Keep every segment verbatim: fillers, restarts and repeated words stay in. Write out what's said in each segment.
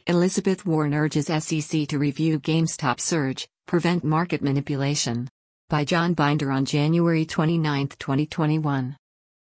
Elizabeth Warren urges S E C to review GameStop surge, prevent market manipulation. By John Binder on January twenty-ninth, twenty twenty-one.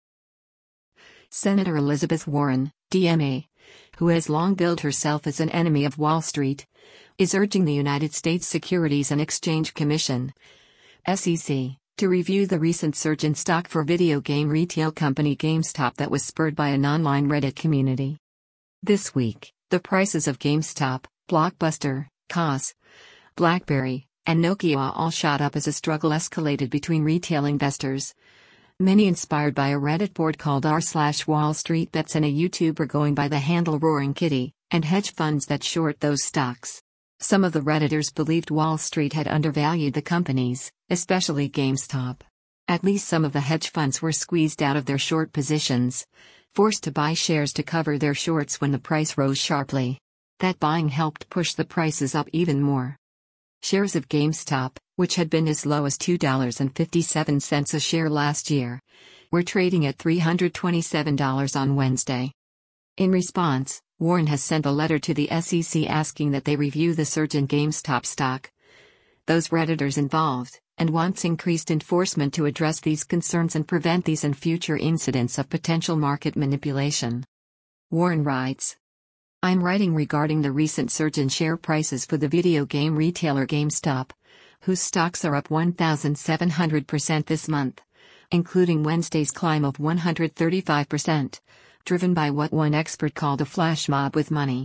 Senator Elizabeth Warren, D M A, who has long billed herself as an enemy of Wall Street, is urging the United States Securities and Exchange Commission, S E C, to review the recent surge in stock for video game retail company GameStop that was spurred by an online Reddit community. This week, the prices of GameStop, Blockbuster, C O S, BlackBerry, and Nokia all shot up as a struggle escalated between retail investors, many inspired by a Reddit board called r slash Wall Street Bets and a YouTuber going by the handle Roaring Kitty, and hedge funds that short those stocks. Some of the Redditors believed Wall Street had undervalued the companies, especially GameStop. At least some of the hedge funds were squeezed out of their short positions, forced to buy shares to cover their shorts when the price rose sharply. That buying helped push the prices up even more. Shares of GameStop, which had been as low as two dollars and fifty-seven cents a share last year, were trading at three hundred twenty-seven dollars on Wednesday. In response, Warren has sent a letter to the S E C asking that they review the surge in GameStop stock. Those Redditors involved, and wants increased enforcement to address these concerns and prevent these and future incidents of potential market manipulation. Warren writes, I'm writing regarding the recent surge in share prices for the video game retailer GameStop, whose stocks are up one thousand seven hundred percent this month, including Wednesday's climb of one hundred thirty-five percent, driven by what one expert called a flash mob with money.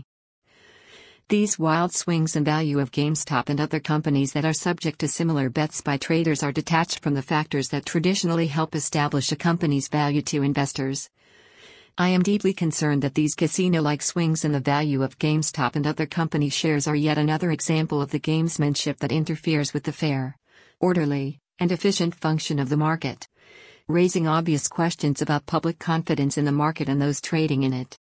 These wild swings in value of GameStop and other companies that are subject to similar bets by traders are detached from the factors that traditionally help establish a company's value to investors. I am deeply concerned that these casino-like swings in the value of GameStop and other company shares are yet another example of the gamesmanship that interferes with the fair, orderly, and efficient function of the market, raising obvious questions about public confidence in the market and those trading in it.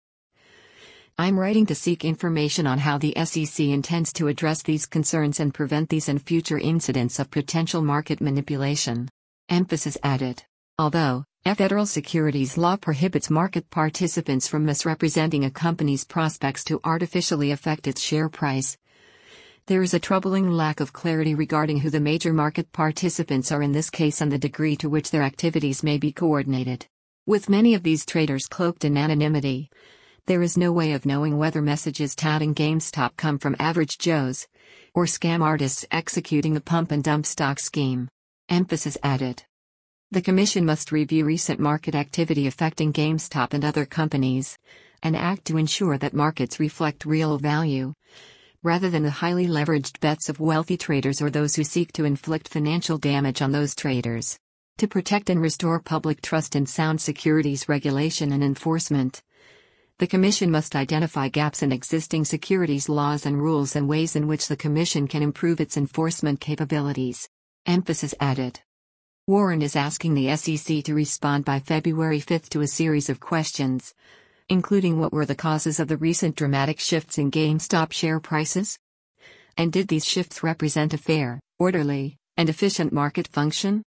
I'm writing to seek information on how the S E C intends to address these concerns and prevent these and future incidents of potential market manipulation. Emphasis added. Although, federal securities law prohibits market participants from misrepresenting a company's prospects to artificially affect its share price, there is a troubling lack of clarity regarding who the major market participants are in this case and the degree to which their activities may be coordinated. With many of these traders cloaked in anonymity, there is no way of knowing whether messages touting GameStop come from average Joes, or scam artists executing a pump-and-dump stock scheme. Emphasis added. The Commission must review recent market activity affecting GameStop and other companies, and act to ensure that markets reflect real value, rather than the highly leveraged bets of wealthy traders or those who seek to inflict financial damage on those traders. To protect and restore public trust in sound securities regulation and enforcement, the Commission must identify gaps in existing securities laws and rules and ways in which the Commission can improve its enforcement capabilities. Emphasis added. Warren is asking the S E C to respond by February fifth to a series of questions, including what were the causes of the recent dramatic shifts in GameStop share prices? And did these shifts represent a fair, orderly, and efficient market function?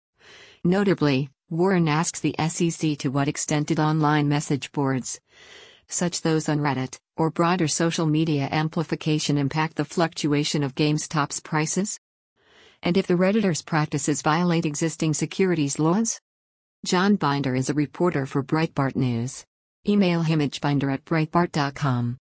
Notably, Warren asks the S E C to what extent did online message boards, such those on Reddit, or broader social media amplification impact the fluctuation of GameStop's prices? And if the Redditors' practices violate existing securities laws? John Binder is a reporter for Breitbart News. Email him at binder at breitbart dot com.